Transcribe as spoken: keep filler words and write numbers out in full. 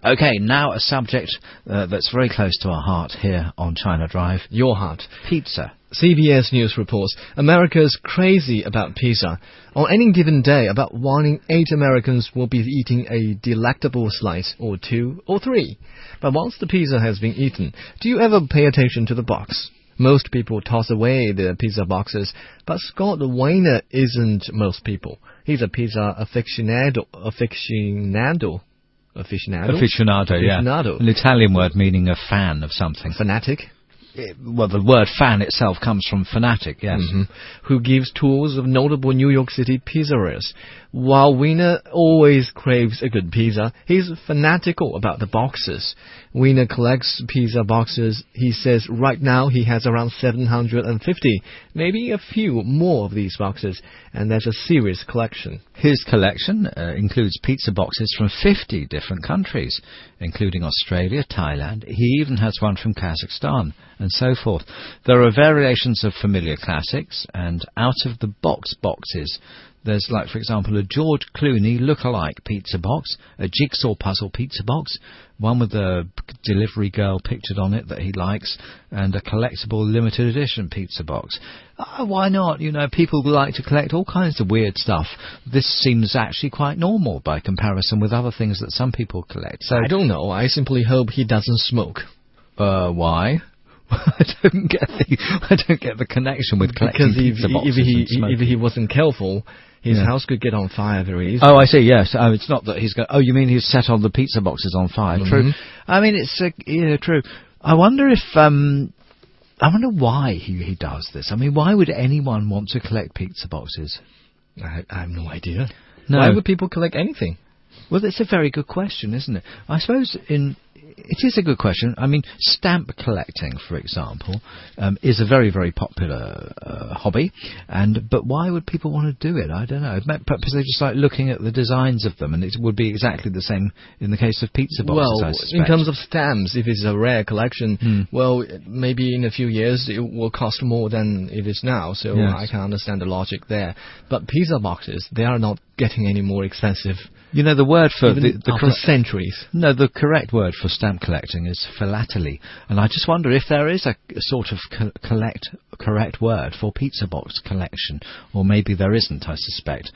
Okay, now a subject uh, that's very close to our heart here on China Drive. Your heart. Pizza. C B S News reports America's crazy about pizza. On any given day, about one in eight Americans will be eating a delectable slice, or two, or three. But once the pizza has been eaten, do you ever pay attention to the box? Most people toss away their pizza boxes, but Scott Weiner isn't most people. He's a pizza aficionado. Aficionado. Aficionado? Aficionado, yeah. Aficionado. An Italian word meaning a fan of something. Fanatic. It, well, the word fan itself comes from fanatic, yes. Mm-hmm. Who gives tours of notable New York City pizzerias. While Weiner always craves a good pizza, he's fanatical about the boxes. Weiner collects pizza boxes. He says right now he has around seven hundred fifty, maybe a few more of these boxes, and that's a serious collection. His collection uh, includes pizza boxes from fifty different countries, including Australia, Thailand. He even has one from Kazakhstan, and so forth. There are variations of familiar classics, and out-of-the-box boxes. There's, like, for example, a George Clooney look-alike pizza box, a jigsaw puzzle pizza box, one with a delivery girl pictured on it that he likes, and a collectible limited edition pizza box. Uh, why not? You know, people like to collect all kinds of weird stuff. This seems actually quite normal by comparison with other things that some people collect. So I don't know. I simply hope he doesn't smoke. Uh, why? I don't get the I don't get the connection with collecting because if, pizza boxes if he and smoking. if he wasn't careful, his Yeah. house could get on fire very easily. Oh, I see. Yes. Oh, it's not that he's going. Oh, you mean he's set all the pizza boxes on fire? Mm-hmm. True. I mean, it's uh, yeah, true. I wonder if um, I wonder why he he does this. I mean, why would anyone want to collect pizza boxes? I, I have no idea. No. Why would people collect anything? Well, that's a very good question, isn't it? I suppose in it is a good question. I mean, stamp collecting, for example, um, is a very, very popular uh, hobby. And but why would people want to do it? I don't know. Perhaps they just like looking at the designs of them, and it would be exactly the same in the case of pizza boxes. Well, I suspect. in terms of stamps, if it's a rare collection, Mm. well, maybe in a few years it will cost more than it is now. So Yes. I can understand the logic there. But pizza boxes, they are not getting any more expensive. You know, the word for Even the, the after cor- centuries. no, the correct word for stamp collecting is philately, and I just wonder if there is a, a sort of co- collect correct word for pizza box collection, or maybe there isn't. I suspect.